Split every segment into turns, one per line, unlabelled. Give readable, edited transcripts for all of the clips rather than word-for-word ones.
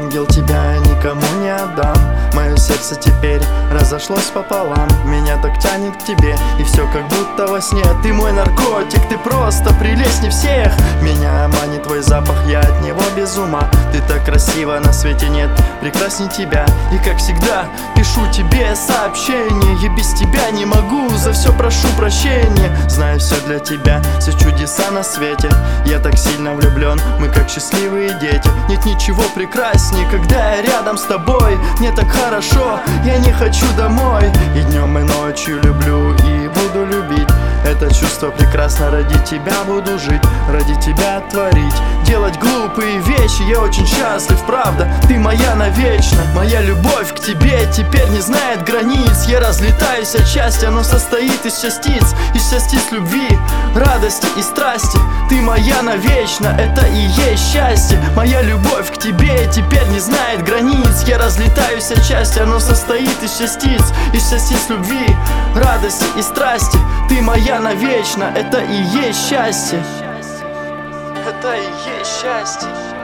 ангел, тебя никому не отдам. Мое сердце теперь разошлось пополам. Меня так тянет к тебе, и все как будто во сне. Ты мой наркотик, ты просто прелестней всех. Меня манит твой запах, я от него без ума. Ты так красива, на свете нет прекрасней тебя. И как всегда пишу тебе сообщение. Я без тебя не могу, за все прошу прощения. Знаю все для тебя, все чудеса на свете. Я так сильно влюблен, мы как счастливые дети. Нет ничего прекрасней, когда я рядом с тобой. Мне так хорошо, я не хочу домой. И днем и ночью люблю и буду любить. Это чувство прекрасно, ради тебя буду жить, ради тебя творить, делать глупые вещи. Я очень счастлив, правда, ты моя навечно. Моя любовь к тебе теперь не знает границ. Я разлетаюсь от счастья, оно состоит из частиц любви, радости и страсти. Ты моя навечно, это и есть счастье. Моя любовь к тебе теперь не знает границ. Я разлетаюсь от счастья, оно состоит из частиц любви, радости и страсти. Ты моя навечно, это и есть счастье. Это и есть счастье.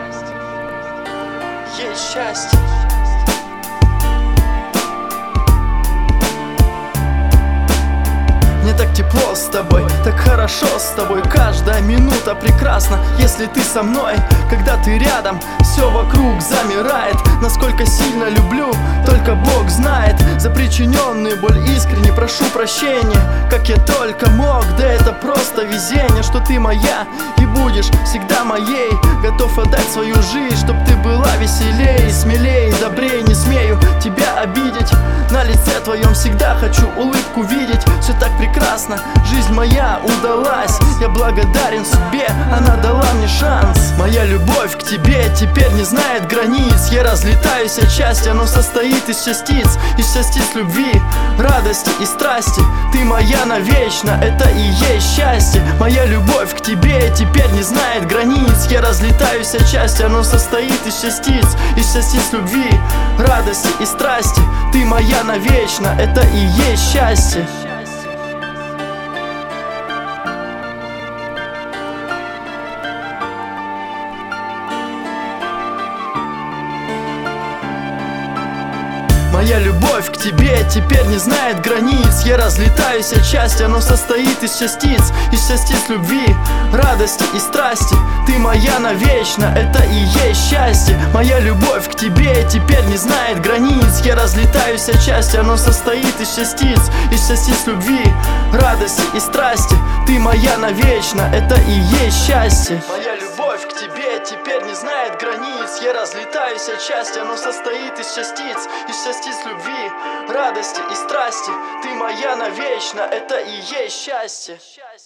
Есть счастье. Мне так тепло с тобой, так хорошо с тобой. Каждая минута прекрасна, если ты со мной. Когда ты рядом, все вокруг замирает. Насколько сильно люблю, только Бог знает. За причиненную боль искренне прошу прощения. Как я только мог, да это просто везение. Что ты моя и будешь всегда моей. Готов отдать свою жизнь, чтоб ты была веселей, смелей, добрей. Не смею тебя обидеть. На лице твоем всегда хочу улыбку видеть. Все так прекрасно, жизнь моя удалась. Я благодарен судьбе, она дала мне шанс. Моя любовь к тебе теперь не знает границ. Я разлетаюсь от счастья, оно состоит из частиц любви, радости и страсти. Ты моя навечно, это и есть счастье. Моя любовь к тебе теперь не знает границ. Я разлетаюсь от счастья, оно состоит из частиц любви, радости и страсти. Ты моя навечно, это и есть счастье. Моя любовь к тебе теперь не знает границ. Я разлетаюсь от счастья, оно состоит из частиц любви, радости и страсти. Ты моя навечно, это и есть счастье. Моя любовь к тебе теперь не знает границ. Я разлетаюсь от счастья, оно состоит из частиц любви, радости и страсти. Ты моя навечно, это и есть счастье. Моя любовь к тебе теперь не знает границ. Я разлетаюсь от счастья, оно состоит из частиц любви, радости и страсти. Ты моя навечно, это и есть счастье.